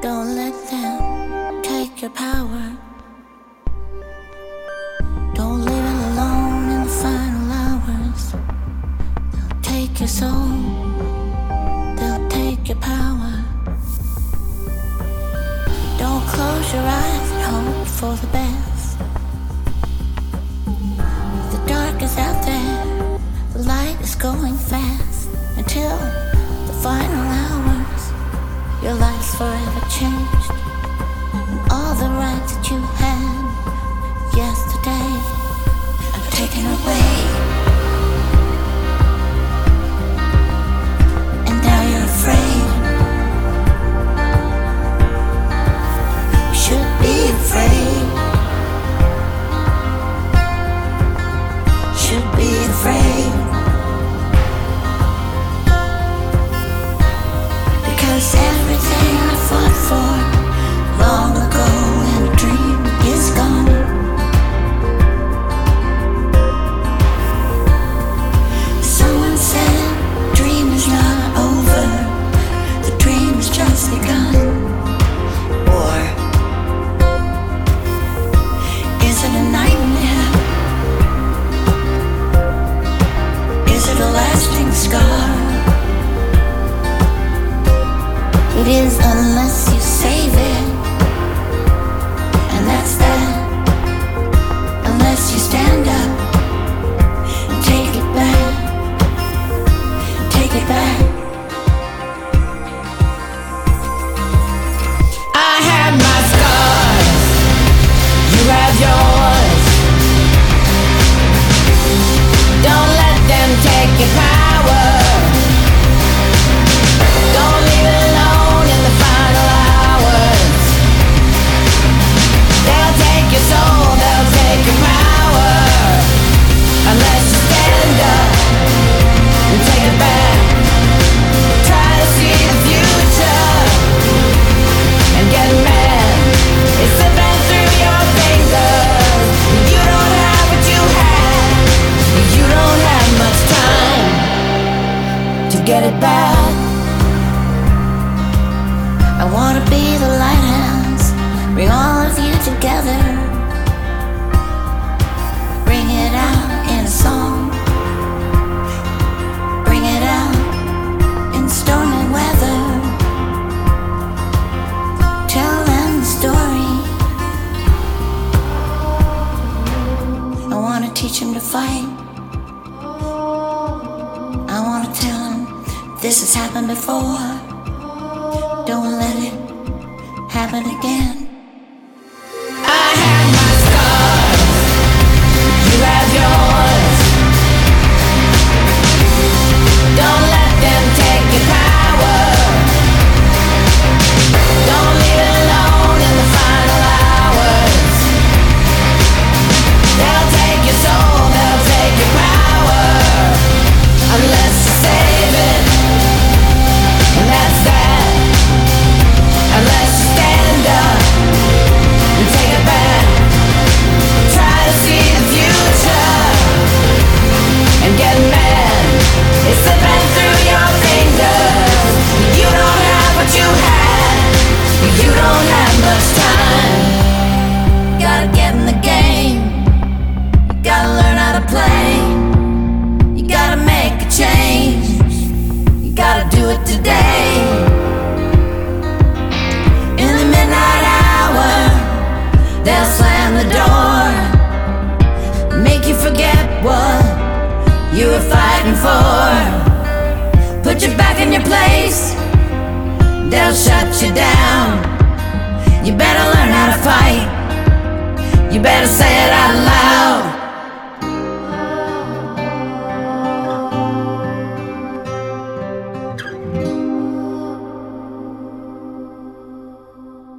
Don't let them take your power. Don't leave it alone in the final hours. They'll take your soul, they'll take your power. Don't close your eyes and hope for the best. The dark is out there, the light is going fast. Until the final hours, your life's forever changed. And all the rights that you had yesterday are taken away. And now you're afraid. You should be afraid. Should be afraid. Because everything I fought for long ago in a dream is gone. Someone said dream is not over, the dream's just begun. Or is it a nightmare? Is it a lasting scar? It is unless you save it, and that's that. Unless you stand up and take it back, take it back. I have my scars, you have yours. Don't let them take your power. Don't leave it alone in the final hours. They'll take your soul, they'll take your power. Unless you stand up and take it back. Try to see the future and get mad. It's slipping through your fingers. You don't have what you had. You don't have much time to get it back. I wanna be the lighthouse, bring all of you together. Bring it out in a song, bring it out in stormy weather. Tell them the story. I wanna teach them to fight. I wanna tell them this has happened before. Don't let it happen again. I have my scars, you have yours. Don't let them take your power. Don't leave it alone in the final hours. They'll take your soul, they'll take your power. Unless you save it, and that's that. Unless you stand up and take it back. Try to see the future and get mad. It's slipping through your fingers. You don't have what you had. You don't have much time. Gotta get in the game. You gotta learn how to play. You gotta make a change. You gotta do it today. In the midnight hour, they'll slam the door, make you forget what you were fighting for. Put you back in your place, they'll shut you down. You better learn how to fight. You better say it out loud.